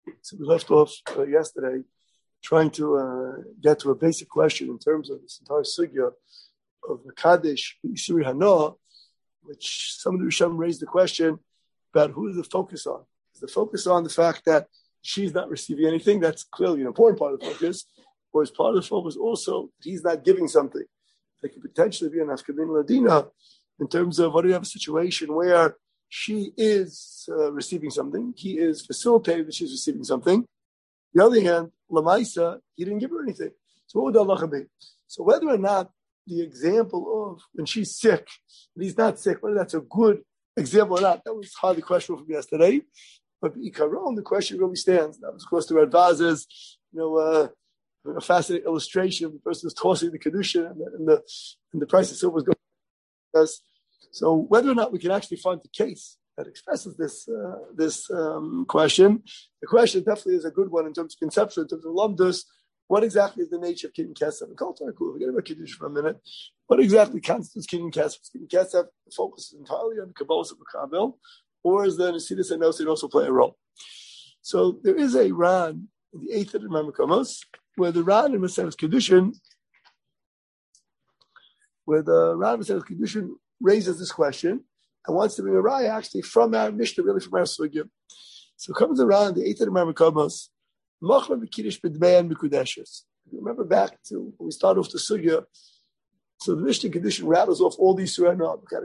So we left off yesterday trying to get to a basic question in terms of this entire sugya of Mekadesh Yisuri Hana, which some of the Rishonim raised the question about who is the focus on. Is the focus on the fact that she's not receiving anything? That's clearly an important part of the focus. Or is part of the focus also that he's not giving something? There could potentially be an Afkamin Ladina in terms of what do you have a situation where she is receiving something, he is facilitating that she's receiving something. On the other hand, Lamaisa, he didn't give her anything. So what would Allah be? So whether or not the example of when she's sick, and he's not sick, whether that's a good example or not, that was hardly questionable from yesterday. But Ikaron, the question really stands. That was, of course, the Radvaz is, a fascinating illustration of the person who's tossing the Kedusha and the price of silver is going. So whether or not we can actually find the case that expresses this question, the question definitely is a good one in terms of conception, in terms of Lamdus. What exactly is the nature of Kinyan Kesef? And Kol Torah, forget about Kiddush for a minute. What exactly constitutes Kinyan Kesef? Kinyan Kesef focuses entirely on the Kabbalah of Mekabel, or is the Nesidus and Nosid also play a role? So there is a Ran in the 8th of the Mamukamos, where the Ran in Maseres Kiddushin, raises this question and wants to bring a raya actually from our Mishnah, really from our Sugya. So it comes around the 8th of the Mamukamos, Machma B'Kiddush B'Dmeyan B'Kudeshes. Remember back to when we started off the Sugya, so the Mishnah Kiddushin rattles off all these Surah,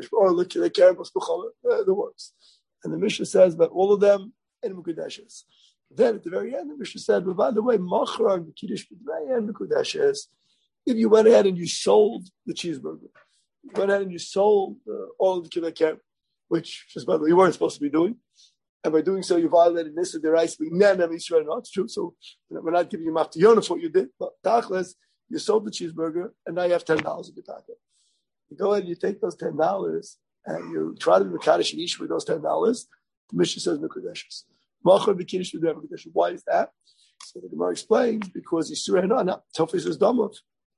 the works. And the Mishnah says about all of them in Mekudeshes. Then at the very end, the Mishnah said, but by the way, Machra B'Kiddush B'Dmeyan B'Kudeshes, if you went ahead and you sold the cheeseburger, you went ahead and you sold all of the kilei, which, just by the way, you weren't supposed to be doing. And by doing so, you violated Nisa Derais. No, it's true. So we're not giving you Maftiyona for what you did. But Tachlis, you sold the cheeseburger, and now you have $10 in your pocket. You go ahead and you take those $10, and you try to be Mekadesh and Ish with those $10. The Mishnah says Mekudeshes. Why is that? So the Gemara explains, because Yisur Hana, Tofis is Damov.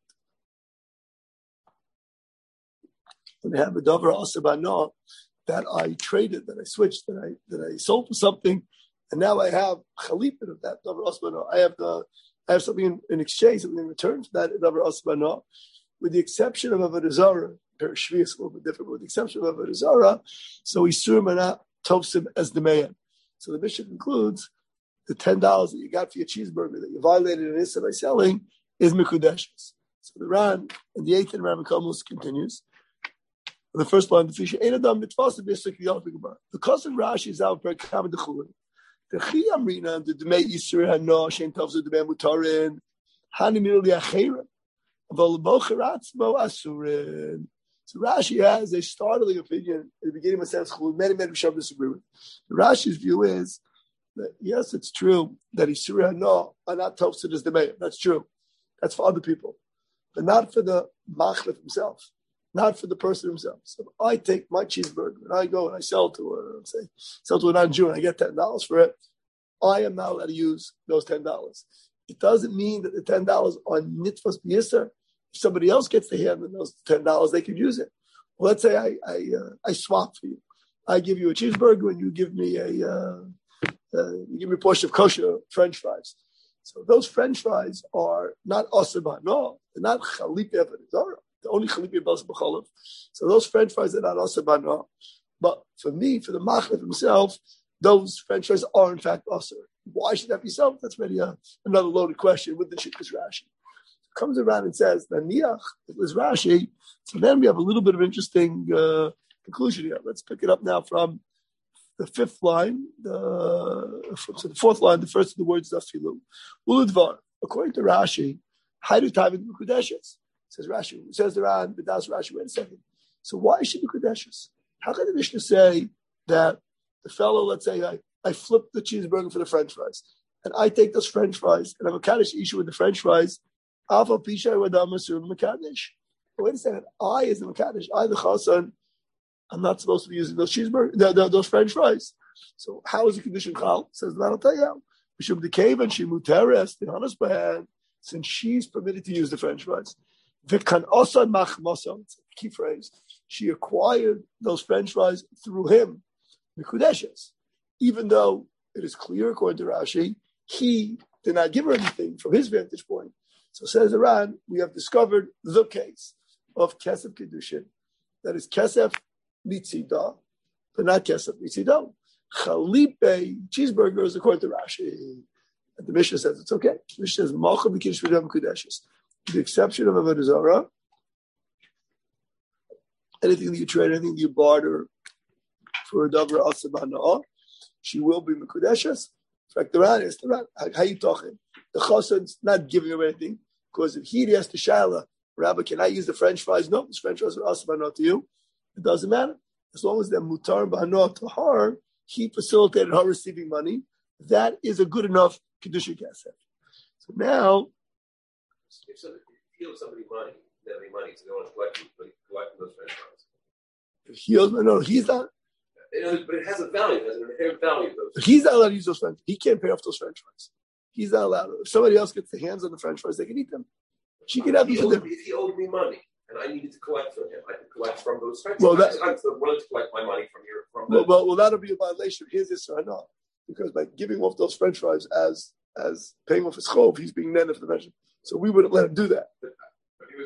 When they have a Dover Asabana that I traded, that I switched, that I sold for something, and now I have Chalipin of that Dover Asabana. I have something in exchange, something in return for that Dover Asabana, with the exception of Avodah Zarah. Shvi is a little bit different, with the exception of Avodah Zarah. So Yisur Hana Tofsim as the Mayan. So the Mishnah concludes the $10 that you got for your cheeseburger that you violated in Issa by selling is Mekudeshes. So the Ran in the 8th and Ran Kamos continues. The first line, the cousin Rashi is out for Kamad Chulin. The Chiyamrina, the Demei Yisur Hana, Shem Tavzu Demei Mutarin, Hanimir Liacherim, Avolabocharatzmo Asurin. So Rashi has a startling opinion at the beginning of Maseres Chulin. Many Rishonim disagree with. Rashi's view is that yes, it's true that Yisur Hana are not Tavzu as Demei. That's true. That's for other people, but not for the Machlef himself. Not for the person himself. So if I take my cheeseburger and I go and I sell to a non-Jew and I get $10 for it, I am not allowed to use those $10. It doesn't mean that the $10 are nitfas b'yisser. If somebody else gets the hand in those $10, they could use it. Well, let's say I swap for you. I give you a cheeseburger and you give me a portion of kosher French fries. So those French fries are not asaba, no, they're not chalip evanizara. The only chalipi bas b'chalav. So those French fries are not asabana. But for me, for the machlef himself, those French fries are in fact asar. Why should that be so? That's really another loaded question with the Shittas Rashi. It comes around and says, Naniach, it was Rashi. So then we have a little bit of interesting conclusion here. Let's pick it up now from the 5th line, the 4th line, the first of the words of Filu. Uludvar, according to Rashi, Haidu Tavit Mekudeshes. Says Rashi, says the Ran, but that's Rashi. Wait a second. So why should be Kodeshes? How can the Mishnah say that the fellow, let's say, I flip the cheeseburger for the French fries, and I take those French fries, and I'm a Kaddish issue with the French fries, Alpha Pisha Wadamasur Makadish. Wait a second. I, as the Makadish, I, the Chasan, I'm not supposed to be using those cheeseburgers, those French fries. So how is the condition Chal? Says the Tayel. Mishum the cave and she muteres, the honest bad, since she's permitted to use the French fries. V'kan osan machmosan, it's a key phrase. She acquired those French fries through him, Mikudeshes. Even though it is clear, according to Rashi, he did not give her anything from his vantage point. So says Iran, we have discovered the case of Kesef Kedushin, that is Kesef Mitzida, but not Kesef Mitzida. Chalipe cheeseburgers, according to Rashi. And the Mishnah says it's okay. The Mishnah says, Malcha b'kiddush v'dam kudeshes. With the exception of Avodah Zarah, anything that you trade, anything that you barter for a davar asab hana'ah, she will be mekudeshes. In fact, the Ran is, how you talking? The chassan's not giving her anything, because if he has to shaila, Rabbi, can I use the French fries? No, the French fries are asab hana'ah to you. It doesn't matter. As long as they're mutar b'hana'ah to her, he facilitated her receiving money. That is a good enough kedusha kesef. So now, if he owes somebody money, they have any money, so they want to collect those French fries. If he owes, no, he's not. But it has a value. It has an inherent value. He's not allowed to use those French. He can't pay off those French fries. He's not allowed. If somebody else gets their hands on the French fries, they can eat them. She can have these. If he owed me money and I needed to collect from him, I could collect from those French fries. I'm willing to collect my money from here. Well, that'll be a violation of his Isra Hana, because by giving off those French fries as paying off his chov, he's being nene for the measure. So we wouldn't let him do that. But he was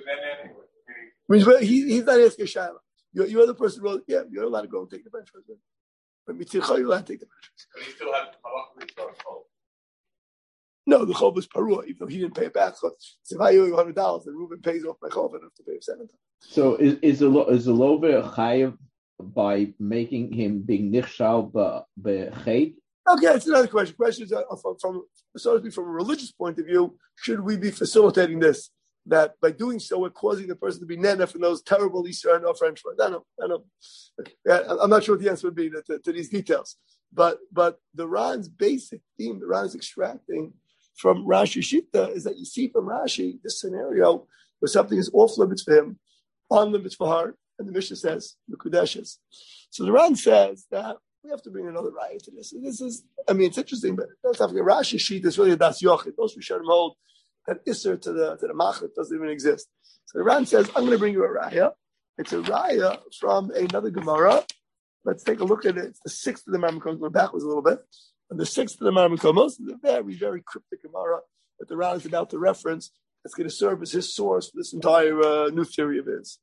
nene anyway. He's not asking Shaila. Your other person wrote, yeah, you're allowed to go and take the French fries. But mitzilcha, you're allowed to take the French fries. But he still had to chov. No, the chov was parua, even though he didn't pay it back. So if I owe you $100, then Reuben pays off my chov, I don't have to pay him $7. So is the lover chayav by making him being nichshal b'cheid? Okay, that's another question. Questions from a religious point of view, should we be facilitating this? That by doing so, we're causing the person to be nene for those terrible Easter and French fries. I know. I'm not sure what the answer would be to these details. But the Ran's basic theme, the Ran's extracting from Rashi Shita, is that you see from Rashi this scenario where something is off limits for him, on limits for her, and the Mishnah says, Mekudeshes. So the Ran says that we have to bring another raya to this. And this is, it's interesting, but that's not Rashi Shita is really a Das Yochid. Those Rishonim hold that Isser to the Machlek doesn't even exist. So the Ran says, I'm going to bring you a raya. It's a raya from another Gemara. Let's take a look at it. It's the sixth of the Maimon. Going backwards a little bit. And the sixth of the Maimon, most of the very, very cryptic Gemara that the Ran is about to reference, that's going to serve as his source for this entire new theory of his.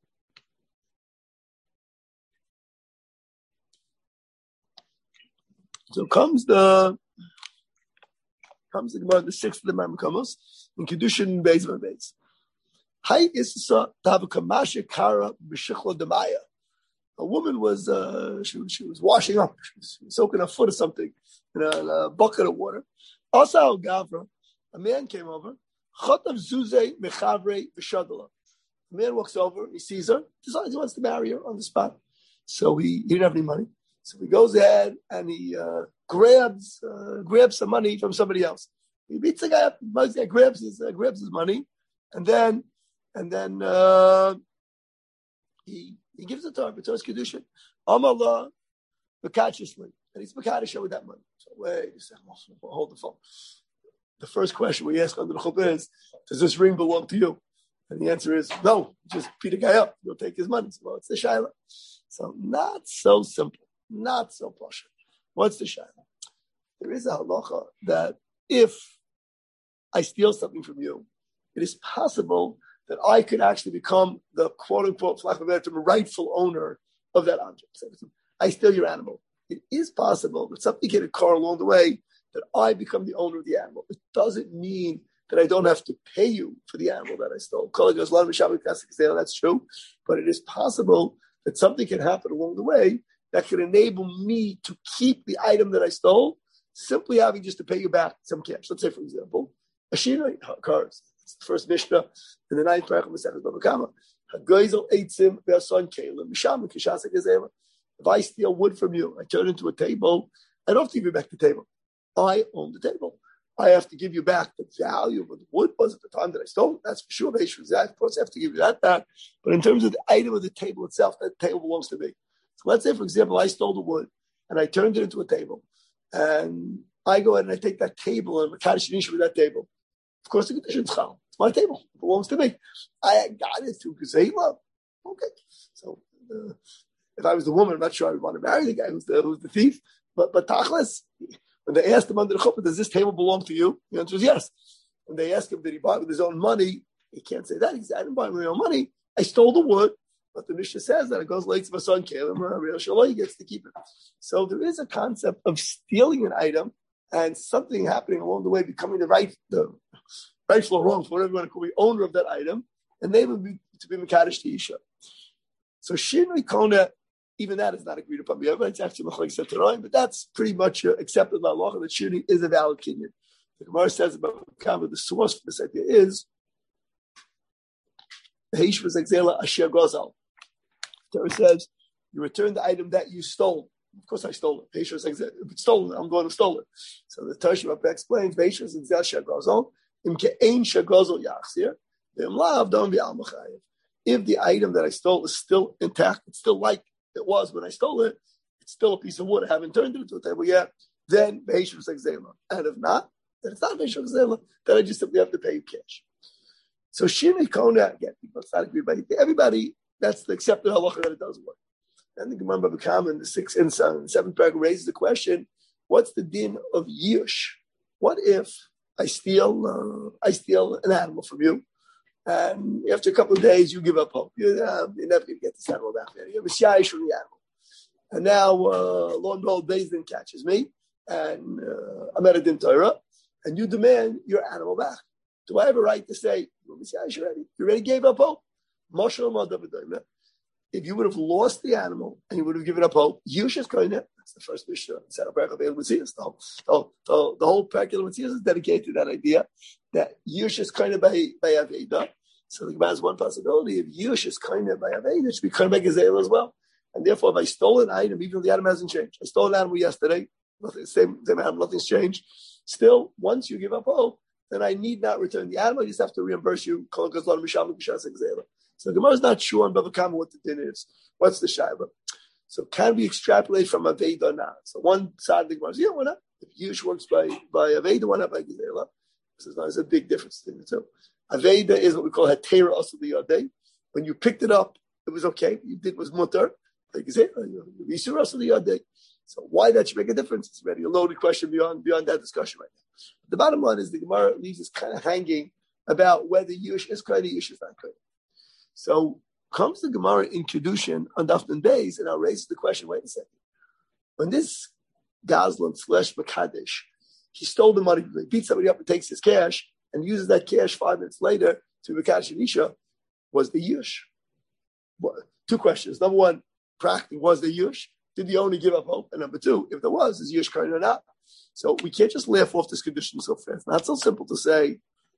So comes the Gemara, the sixth of the Maimon Komos, in Kedushin Beis Beis. Hay Issa Tavakamasha Kara B'Shichla Demaya. A woman was she was washing up. She was soaking her foot or something in a bucket of water. Also, Gavra, a man came over. Chotav Zuze Mechavre V'Shadala. The man walks over. He sees her. Decides he wants to marry her on the spot. So he didn't have any money. So he goes ahead and he grabs some money from somebody else. He beats the guy up. The guy grabs his money, and then he gives it to her. It's kedushin. Amallah bekachishly, and he's bekadisha with that money. So wait a second. Hold the phone. The first question we ask under the chuppah is, does this ring belong to you? And the answer is no. Just beat the guy up. You'll take his money. So, well, it's the shaila. So not so simple. Not so posh. What's the shaila? There is a halacha that if I steal something from you, it is possible that I could actually become the quote-unquote rightful owner of that object. So I steal your animal. It is possible that something hit a car along the way that I become the owner of the animal. It doesn't mean that I don't have to pay you for the animal that I stole. That's true. But it is possible that something can happen along the way that could enable me to keep the item that I stole, simply having just to pay you back some cash. Let's say, for example, a Shina cars. It's the first Mishnah in the 9th paragraph of Masechet Bava Kama. If I steal wood from you, I turn it into a table, I don't have to give you back the table. I own the table. I have to give you back the value of what the wood was at the time that I stole it. That's for sure. Of course, I have to give you that back. But in terms of the item of the table itself, that table belongs to me. So let's say, for example, I stole the wood and I turned it into a table. And I go ahead and I take that table and Makadosh Nisha with that table. Of course, the condition is chal. It's my table. It belongs to me. I got it through Gezeilah. Okay. So if I was the woman, I'm not sure I would want to marry the guy who's the thief. But Tachlis, When they asked him under the chuppah, does this table belong to you? The answer is yes. When they asked him, did he buy it with his own money? He can't say that. He said, I didn't buy it with my own money. I stole the wood. But the Mishnah says that it goes late to my son Caleb, Real Shalom gets to keep it. So there is a concept of stealing an item and something happening along the way, becoming the rightful or wrong, whatever you want to call the owner of that item, and they would be to be Mekadosh to Isha. So Shinui Kona, even that is not agreed upon by everybody. It's actually Machlek Setaroim, but that's pretty much accepted by Allah that Shinui is a valid kinyan. The Gemara says about the source for this idea is Heish was Exela Asher Gozal. Torah says, you return the item that you stole. Of course I stole it. If it's stolen, I'm going to steal it. So the Torah Shabbat explains, if the item that I stole is still intact, it's still like it was when I stole it, it's still a piece of wood, I haven't turned it into a table yet, then Beish was Exela. And if not, then it's not Beish was Exela, then I just simply have to pay you cash. So Shinui Kona, again, people not agree by everybody. That's the accepted halacha that it doesn't work. And the Gemara Bava Kama in the 6th and 7th paragraph raises the question: what's the din of yush? What if I steal an animal from you, and after a couple of days you give up hope? You're never going to get this animal back there. You have a shayish from the animal, and now lo and behold, Beis Din catches me, and I'm at a din Torah, and you demand your animal back. Do I have a right to say you already gave up hope? If you would have lost the animal and you would have given up hope, Yush's koineh. That's the first Mishnah. The whole Parakil Matthias is dedicated to that idea that Yush's koineh by Aveda. So the Gemara has one possibility: if Yush's koineh by Aveda, it should be koineh by Gezel as well. And therefore, if I stole an item, even though the item hasn't changed, I stole an animal yesterday, same animal, nothing's changed. Still, once you give up hope, then I need not return the animal. I just have to reimburse you. So the Gemara is not sure on Bava Kama what the din is. What's the shayla? So can we extrapolate from Aveda or not? So one side of the Gemara is, why not? If Yush works by Aveda, why not by Gezela? There's a big difference between the two. Aveda is what we call Hatera Asa Liyadeh. When you picked it up, it was okay. What you did was mutter. Like Gezela, Yisur Asa Liyadeh. So why that should make a difference? It's already a loaded question beyond that discussion right now. The bottom line is the Gemara leaves us kind of hanging about whether Yush is Kodesh, Yush is not Kodesh. So comes the Gemara in Kedushin on Daf Nun Beis, and I'll raise the question, wait a second. When this Gazlan / Mekadesh, he stole the money, he beats somebody up and takes his cash, and uses that cash 5 minutes later to Mekadesh and Isha, was the Yush? Well, 2 questions. Number 1, practically, was the Yush? Did the owner give up hope? And number 2, if there was, is Yush Kohen or not? So we can't just laugh off this condition so fast. It's not so simple to say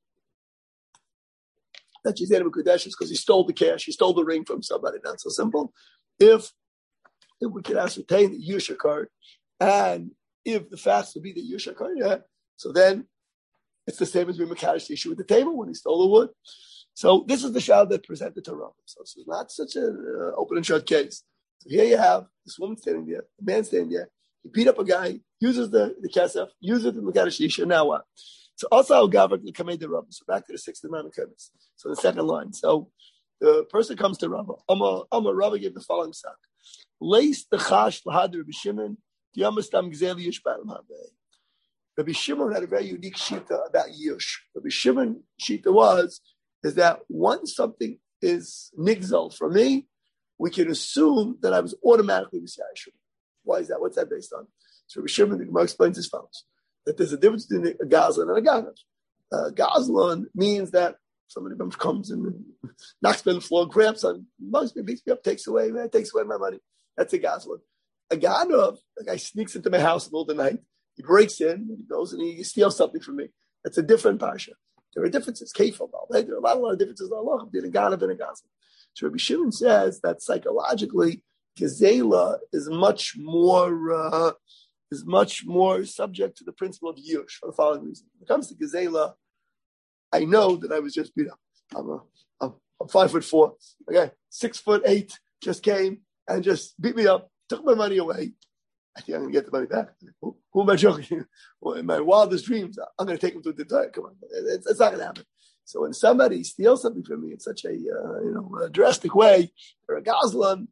that she's Adam Kodesh because he stole the cash, he stole the ring from somebody. Not so simple. If we could ascertain that Yush occurred, and if the facts would be that Yush occurred, so then it's the same as we Mekadosh the issue with the table when he stole the wood. So this is the shayla that presented to Rav. So it's not such an open and shut case. So here you have this woman standing there, a man standing there. He beat up a guy, uses the kesef, uses it in Mekadosh Isha. Now what? So also I'll gather the Kamei de Rav. So back to the 6th amount of Kevis. So the second line. So the person comes to Rav. Rav gave the following sak. Lace the chash lahad Rabbi Shimon. Diyamastam gzeli yush ba'al ma'avei. Rabbi Shimon had a very unique shita about yush. Rabbi Shimon shita is that once something is nigzal from me, we can assume that I was automatically Messiah. Why is that? What's that based on? So Rabbi Shimon, the Gemara explains as follows: that there's a difference between a gazlan and a ganav. Gazlan means that somebody comes and knocks me on the floor, grabs on, mugs me, beats me up, takes away my money. That's a gazlan. A ganav, the guy sneaks into my house in the middle of the night, he breaks in, he goes and he steals something from me. That's a different parsha. There are differences. There are a lot of differences in Allah between a ganav and a gazlan. So Rabbi Shimon says that psychologically, Gezela is much more subject to the principle of Yush for the following reason. When it comes to Gezela, I know that I was just beat up. I'm 5'4", okay, 6'8", just came and just beat me up, took my money away. I think I'm going to get the money back. Who am I joking? Well, in my wildest dreams, I'm going to take him to the entire. Come on, it's not going to happen. So when somebody steals something from me in such a drastic way, or a gazlan,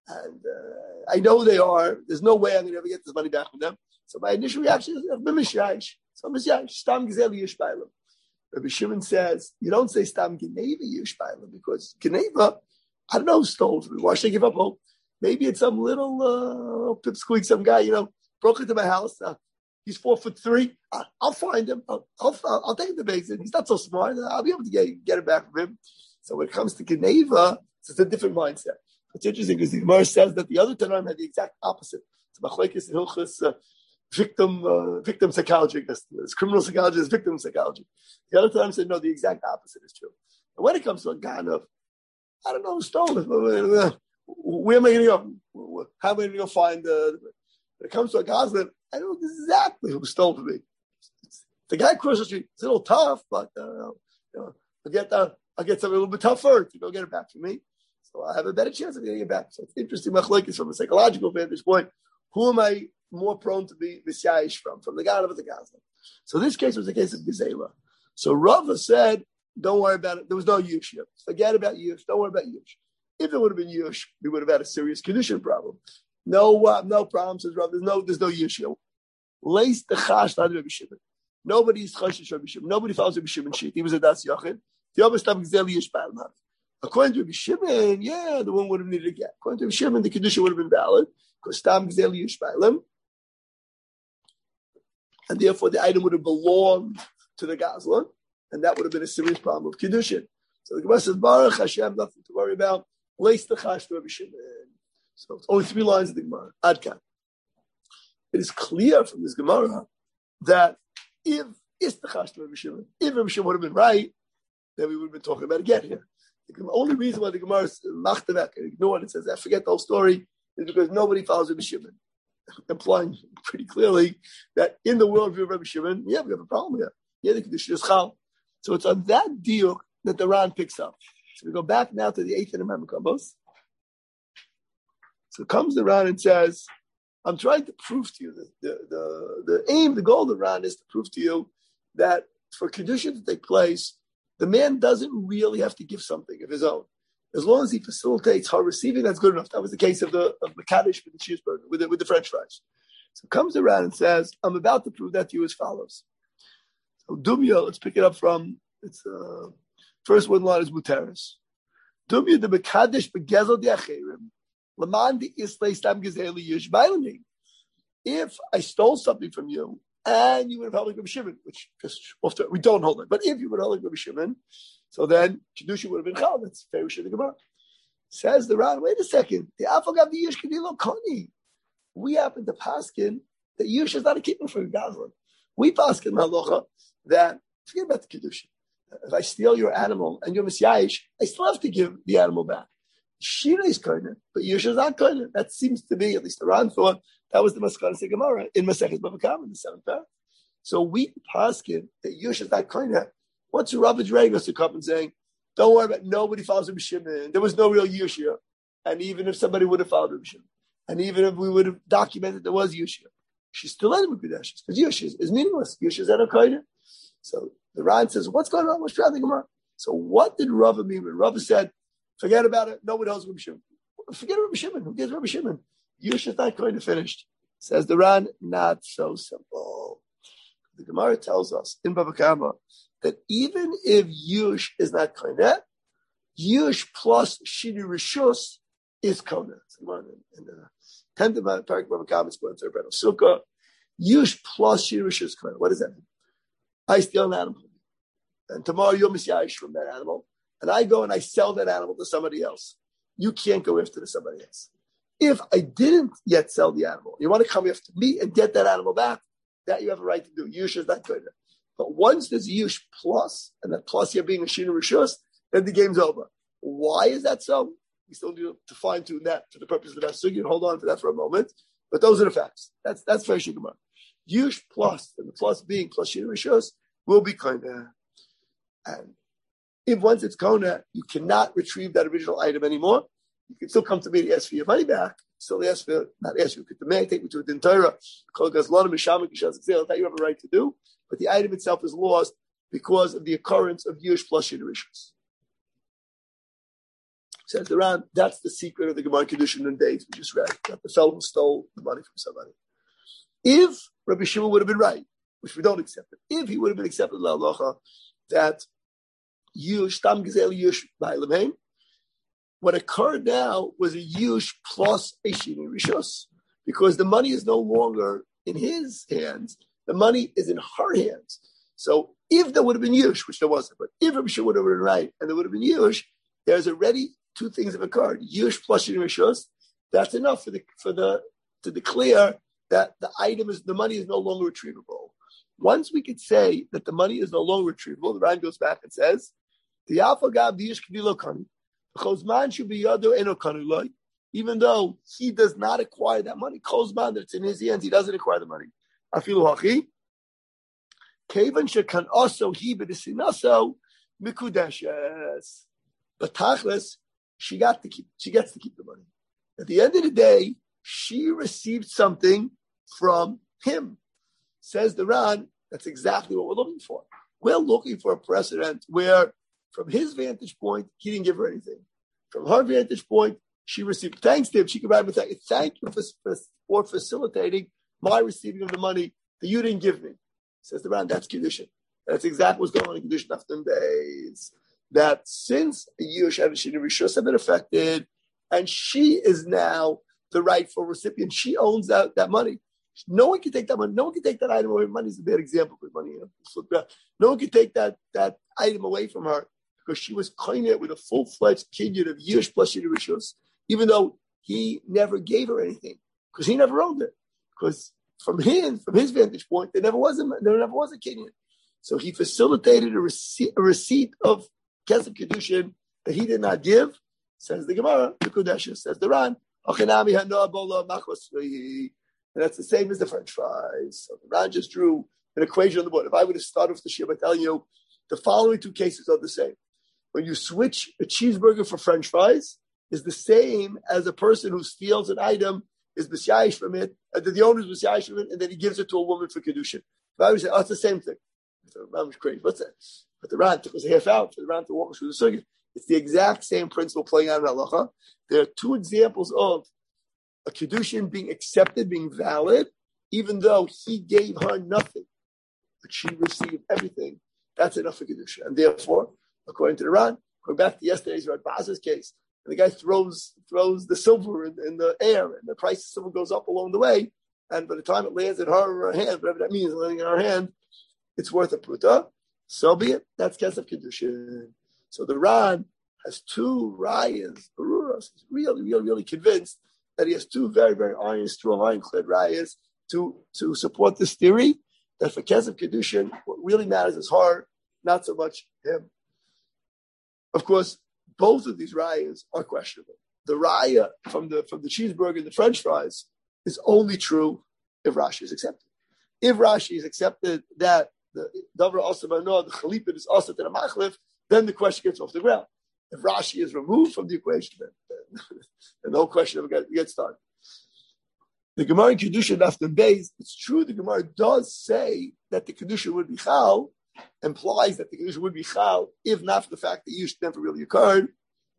and I know they are. There's no way I'm going to ever get this money back from them. So my initial reaction is, so Misyayish, Stam Gizel Yishbailim. Rabbi Shimon says, you don't say Stam Geneva Yishbailim, because Geneva, I don't know who stole from me. Why should I give up hope? Maybe it's some little pipsqueak, some guy, broke into my house. He's 4'3". I'll find him. I'll take him to Beis. He's not so smart. I'll be able to get it back from him. So when it comes to Geneva, it's a different mindset. It's interesting because the Gemara says that the other Tanaim had the exact opposite. It's Machlekes and Hilchos victim psychology. It's criminal psychology, it's victim psychology. The other Tanaim said no, the exact opposite is true. And when it comes to a Ganav, I don't know who stole it. Where am I going to go? How am I going to go find? When it comes to a Gazlan, I know exactly who stole from me. The guy across the street, it's a little tough, but I'll get something a little bit tougher to go get it back from me. So I have a better chance of getting it back. So it's interesting, machlokes from a psychological vantage point. Who am I more prone to be misyayish from the Ganav or the Gazlan? So this case was a case of Gezela. So Rava said, don't worry about it. There was no Yush here. Forget about Yush. Don't worry about Yush. If it would have been Yush, we would have had a serious condition problem. No problem, says Rava. There's no Yush here. Lace the chash not Rabbi Shimon. Nobody's chashish Rabbi Shimon. Nobody follows Rabbi Shimon sheet. He was a das yachid. The other stuff Gezela Yush Ba'al. According to Rabbi Shimon, the one would have needed a get. According to Rabbi Shimon, the condition would have been valid because Stam Gezela Yush Ba'al. And therefore the item would have belonged to the Gazlan, and that would have been a serious problem of Kiddushin. So the Gemara says, Baruch Hashem, nothing to worry about. Lace the chash to Rabbi Shimon. So it's only 3 lines of the Gemara. Adkan. It is clear from this Gemara that if Rabbi Shimon would have been right, then we would have been talking about it again here. The only reason why the Gemara is machtanek and ignored it, says, I forget the whole story, is because nobody follows Rabbi Shimon. Implying pretty clearly that in the worldview of Rabbi Shimon, we have a problem here. The condition is chal. So it's on that deal that the Ran picks up. So we go back now to the 8th and Amendment Kambos. So comes the Ran and says, I'm trying to prove to you that the goal of the Ran is to prove to you that for condition to take place, the man doesn't really have to give something of his own. As long as he facilitates her receiving, that's good enough. That was the case of the Kaddish with the cheeseburger, with the French fries. So comes around and says, I'm about to prove that to you as follows. So Dumya, let's pick it up from, it's first one line is Muteris. Dumya the Kaddish begezel the Acherim, Laman the Islay Stam Gezeli Yush Bailani. If I stole something from you, and you would have held like Rabbi Shimon, which just we don't hold it, but if you would have held like Rabbi Shimon, so then Kedusha would have been chal. That's very sure the Gemara. Says the Ran, wait a second. The Afagav the Yush Kedilo Koni. We happen to paskin that Yush is not a keeper for Gazlan. We paskin halacha that forget about the Kedusha. If I steal your animal and you're misyayish, I still have to give the animal back. Shira is koine, but Yush is not koine. That seems to be, at least the Ran thought, that was the Maskanas Gemara in Masechet Bava Kama in the 7th paragraph. So we paskin that Yush is not koine. What's Rabbi Dragos to come and saying, don't worry about it, nobody follows Rabbi Shimon. There was no real Yush here. And even if somebody would have followed Rabbi Shimon, and even if we would have documented there was Yush here, she's still in Mekudeshes, because Yush is meaningless. Yush is Enokaina. So the Ran says, what's going on? What's driving Gemara? So what did Rava mean when Rava said, forget about it, nobody else Rabbi Shimon? Forget Rabbi Shimon. Who gives Rabbi Shimon? Yush is not Koina finished. Says the Ran, not so simple. The Gemara tells us in Bava Kama that even if Yush is not Koineh, Yush plus Shini Rishus is Koineh. In the 10th paragraph of Bava Kama, it's going to Rebbe Sukkah. Yush plus Shini Rishus is Koineh. What does that mean? I steal an animal, and tomorrow you're misyayish from that animal, and I go and I sell that animal to somebody else. You can't go after somebody else. If I didn't yet sell the animal, you want to come after me and get that animal back, that you have a right to do. Yush is not Koineh. But once there's Yush plus, and that plus here being a Shina Rishus, then the game's over. Why is that so? We still need to fine tune that for the purpose of the Sugi. Hold on to that for a moment. But those are the facts. That's very Shigma. Yush plus, and the plus being plus Shina Rishus, will be Koineh. And if once it's Koineh, you cannot retrieve that original item anymore. You can still come to me to ask for your money back. Still ask for, not ask you, could the man take me to a din Torah, that you have a right to do. But the item itself is lost because of the occurrence of Yush plus Shina Rishus. Says the Ran, that's the secret of the Gemara Kedushin and days we just read, that the fellow stole the money from somebody. If Rabbi Shimon would have been right, which we don't accept it, if he would have been accepted l'halacha that yush tam gezel yush b'aylam, what occurred now was a yush plus a shini rishos, because the money is no longer in his hands, the money is in her hands. So if there would have been yush, which there wasn't, but if Rabbi Shimon would have been right and there would have been yush, there's already two things have occurred. Yush plus shini rishos, that's enough to declare that the money is no longer retrievable. Once we could say that the money is no longer retrievable, the Ran goes back and says, even though he does not acquire that money, Kozman that's in his hands, he doesn't acquire the money. Afilu hachi, kevan shekan also he b'desinaso mikudeshes. But tachlis, she gets to keep the money. At the end of the day, she received something from him. Says the Ran, that's exactly what we're looking for. We're looking for a precedent where, from his vantage point, he didn't give her anything. From her vantage point, she received thanks to him. She could write him thank you for facilitating my receiving of the money that you didn't give me. Says the Ran, that's Kedushin. That's exactly what's going on in Kedushin after days. That since the Yush and Shini Rishos have been affected, and she is now the rightful recipient, she owns that money. No one can take that money. No one can take that item away. Money is a bad example because money. No one can take that item away from her because she was coining it with a full-fledged kinyan of Yush plus Shini Rishos, even though he never gave her anything because he never owned it. Because from his vantage point, there never was a kinyan. So he facilitated a receipt of Kesef Kedushin that he did not give. Says the Gemara, the Kodesha, says the Ran, and that's the same as the French fries. So the Ran just drew an equation on the board. If I would have started off the shir by telling you the following two cases are the same. When you switch a cheeseburger for French fries, is the same as a person who steals an item, is b'syayish from it, and then the owner is b'syayish from it, and then he gives it to a woman for Kedushin. If I would say, it's the same thing. The Ran was crazy. What's that? But the Ran took us a half hour for the Ran to walk us through the sukkah. It's the exact same principle playing out in halacha. There are two examples of a Kedushin being accepted, being valid, even though he gave her nothing, but she received everything. That's enough for Kedushin. And therefore, according to the Ran, going back to yesterday's Rad Baza's case, and the guy throws the silver in the air, and the price of silver goes up along the way, and by the time it lands in her hand, whatever that means, landing in her hand, it's worth a pruta. So be it. That's Kesef Kedushin. So the Ran has two rayas. He's really convinced that he has two very, very strong, ironclad rayas to support this theory that for Kesef Kedushin, what really matters is her, not so much him. Of course, both of these rayas are questionable. The raya from the cheeseburger and the French fries is only true if Rashi is accepted. If Rashi is accepted that the Davar also the Chalipin is also to the Machlif, then the question gets off the ground. If Rashi is removed from the equation, then the whole question ever gets started. The Gemara in Kedushin After Beis, it's true the Gemara does say that the Kedushin would be Chal, implies that the Kedushin would be Chal, if not for the fact that Yush never really occurred.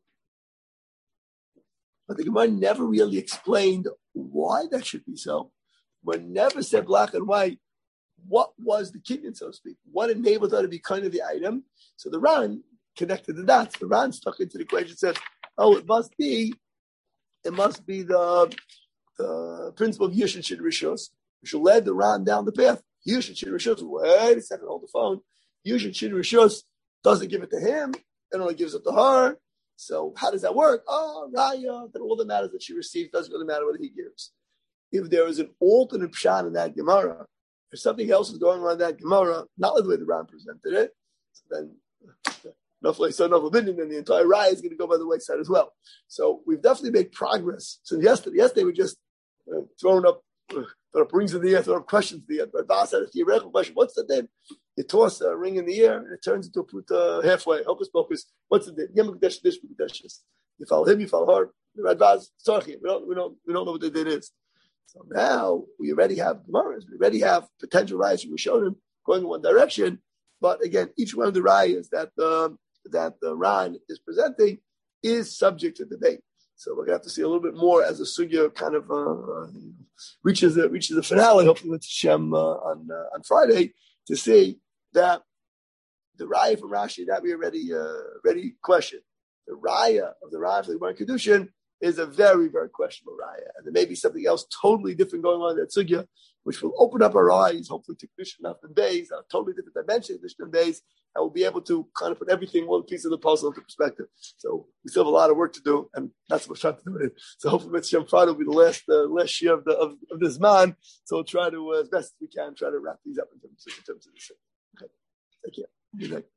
But the Gemara never really explained why that should be so. We never said black and white. What was the kinyan, so to speak? What enabled her to be kind of the item? So the Ran connected the dots. The Ran stuck into the equation, said, it must be the principle of Yush and Shini Rishos, which led the Ran down the path. Yush and Shini Rishos, wait a second, hold the phone. Yush and Shini Rishos doesn't give it to him, it only gives it to her. So how does that work? Raya, then all that matters that she receives doesn't really matter what he gives. If there is an alternate pshat in that Gemara, if something else is going on in that Gemara, not like the way the Ran presented it, so then no opinion, then the entire Raya is going to go by the wayside as well. So we've definitely made progress since yesterday. Yesterday we just thrown up rings in the air, thrown up questions in the air. But Bas had a theoretical question. What's the din? You toss a ring in the air and it turns into a puta halfway. Hocus pocus. What's the din? You follow him, you follow her. Bas, we don't know what the din is. So now we already have Gemaras. We already have potential rayas from Rishonim going in one direction. But again, each one of the rayas that the Ran is presenting is subject to debate. So we're going to have to see a little bit more as the sugya kind of reaches the finale, hopefully with Hashem on Friday, to see that the raya from Rashi that we already questioned. The raya of the Rav, the Gemara Kedushin, is a very, very questionable raya. And there may be something else totally different going on in that sugya, which will open up our eyes, hopefully to Kedushin and Beis, a totally different dimension of Kedushin and Beis, and we'll be able to kind of put everything, one piece of the puzzle into perspective. So we still have a lot of work to do, and that's what we're trying to do it. So hopefully Mitzvah Friday will be the last year of this man. So we'll try to, as best as we can, try to wrap these up in terms of this. Okay. Thank you. Good night.